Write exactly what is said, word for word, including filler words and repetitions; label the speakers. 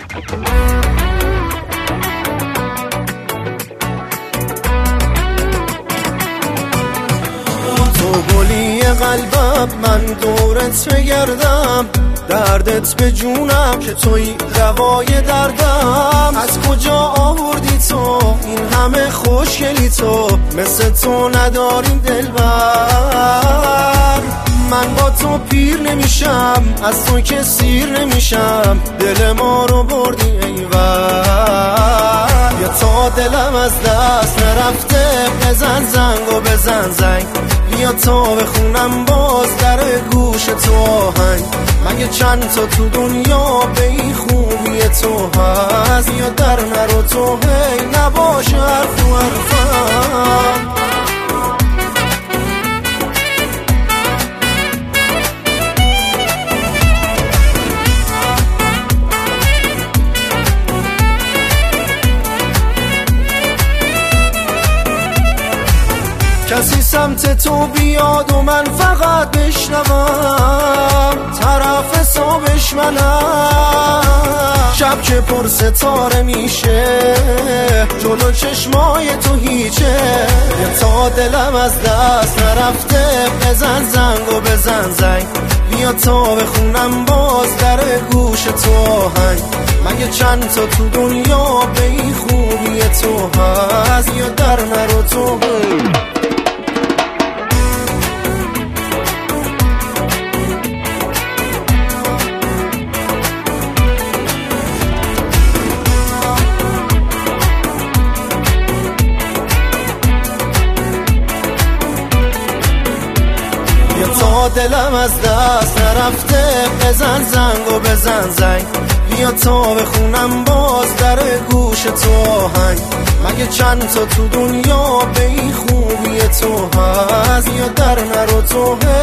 Speaker 1: تو گلی قلبم، من دورت بگردم، دردت به جونم که توی دوای دردم. از کجا آوردی تو این همه خوشگلی؟ تو مثل تو نداریم دلبر. من با تو پیر نمیشم، از تو که سیر نمیشم، دل ما رو بردی ایور. یا تا دلم از دست نرفته، بزن زنگ و بزن زنگ، بیا تا بخونم باز در گوش تو آهنگ. مگه چند تا تو دنیا به این خوبی تو هست؟ یا در نرو تو هی نباشه حرف و حرفم. کسی سمت تو بیاد و من فقط بشنوم، طرف حسابش منم. شب که پر ستاره میشه، جلو چشمای تو هیچه. یا تا دلم از دست نرفته، بزن زنگ و بزن زنگ، بیا تا بخونم باز در گوش تو آهنگ. مگه چند تا تو دنیا به این خوبی تو هست؟ یا در نرو تو تا دلم از دست نرفته، بزن زنگ و بزن زنگ، بیا تا بخونم باز در گوش تو آهنگ. مگه چند تا تو دنیا به این خوبی تو هست؟ یا در نرو تو